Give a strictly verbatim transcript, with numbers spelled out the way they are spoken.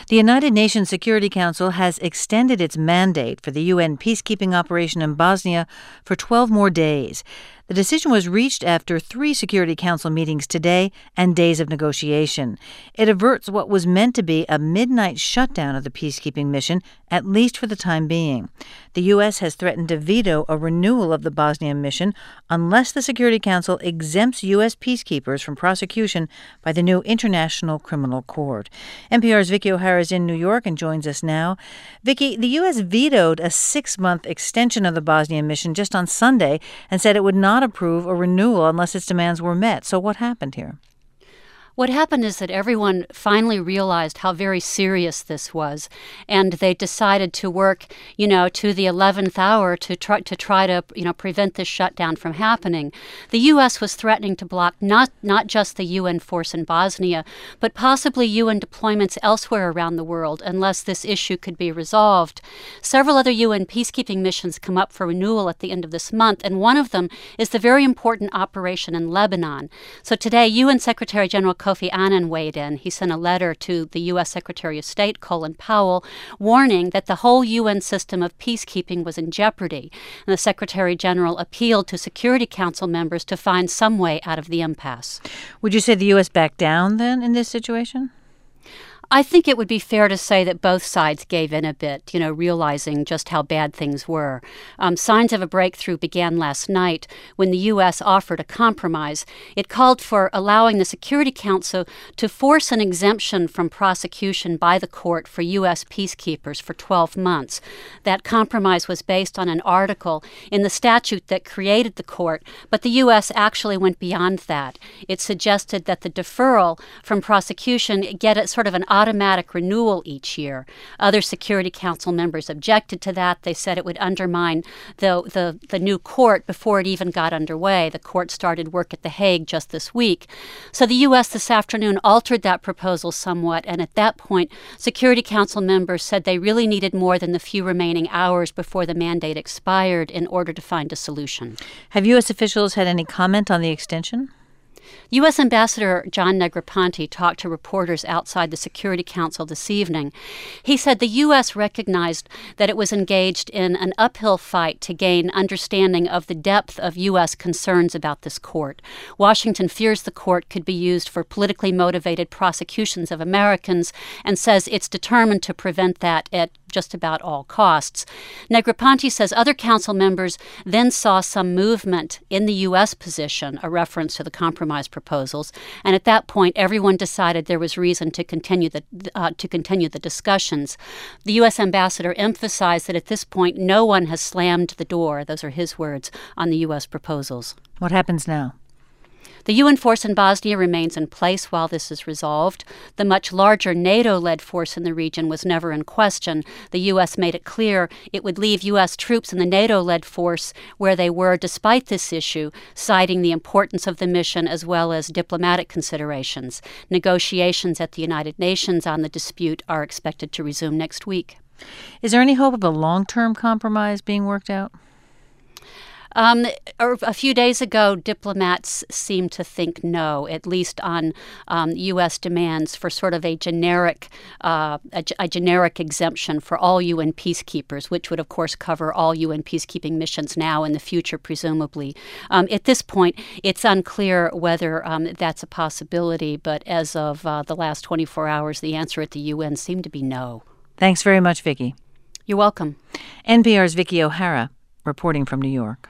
The United Nations Security Council has extended its mandate for the U N peacekeeping operation in Bosnia for twelve more days. The decision was reached after three Security Council meetings today and days of negotiation. It averts what was meant to be a midnight shutdown of the peacekeeping mission, at least for the time being. The U S has threatened to veto a renewal of the Bosnian mission unless the Security Council exempts U S peacekeepers from prosecution by the new International Criminal Court. N P R's Vicki O'Hara is in New York and joins us now. Vicki, the U S vetoed a six-month extension of the Bosnian mission just on Sunday and said it would not approve a renewal unless its demands were met. So what happened here? What happened is that everyone finally realized how very serious this was, and they decided to work, you know, to the eleventh hour to try to try to, you know, prevent this shutdown from happening. The U S was threatening to block not not just the U N force in Bosnia, but possibly U N deployments elsewhere around the world unless this issue could be resolved. Several other U N peacekeeping missions come up for renewal at the end of this month, and one of them is the very important operation in Lebanon. So today, U N Secretary General Kofi Annan weighed in. He sent a letter to the U S Secretary of State, Colin Powell, warning that the whole U N system of peacekeeping was in jeopardy. And the Secretary General appealed to Security Council members to find some way out of the impasse. Would you say the U S backed down, then, in this situation? I think it would be fair to say that both sides gave in a bit, you know, realizing just how bad things were. Um, signs of a breakthrough began last night when the U S offered a compromise. It called for allowing the Security Council to force an exemption from prosecution by the court for U S peacekeepers for twelve months. That compromise was based on an article in the statute that created the court, but the U S actually went beyond that. It suggested that the deferral from prosecution get a sort of an automatic renewal each year. Other Security Council members objected to that. They said it would undermine the, the, the new court before it even got underway. The court started work at The Hague just this week. So the U S this afternoon altered that proposal somewhat, and at that point, Security Council members said they really needed more than the few remaining hours before the mandate expired in order to find a solution. Have U S officials had any comment on the extension? U S Ambassador John Negroponte talked to reporters outside the Security Council this evening. He said the U S recognized that it was engaged in an uphill fight to gain understanding of the depth of U S concerns about this court. Washington fears the court could be used for politically motivated prosecutions of Americans and says it's determined to prevent that at just about all costs. Negroponte says other council members then saw some movement in the U S position, a reference to the compromise proposals, and at that point everyone decided there was reason to continue the uh, to continue the discussions. The U S ambassador emphasized that at this point no one has slammed the door, those are his words, on the U S proposals. What happens now? The U N force in Bosnia remains in place while this is resolved. The much larger NATO-led force in the region was never in question. The U S made it clear it would leave U S troops in the NATO-led force where they were despite this issue, citing the importance of the mission as well as diplomatic considerations. Negotiations at the United Nations on the dispute are expected to resume next week. Is there any hope of a long-term compromise being worked out? Um, a few days ago, diplomats seemed to think no, at least on um, U S demands for sort of a generic, uh, a, a generic exemption for all U N peacekeepers, which would, of course, cover all U N peacekeeping missions now and in the future, presumably. Um, at this point, it's unclear whether um, that's a possibility, but as of uh, the last twenty-four hours, the answer at the U N seemed to be no. Thanks very much, Vicki. You're welcome. N P R's Vicki O'Hara reporting from New York.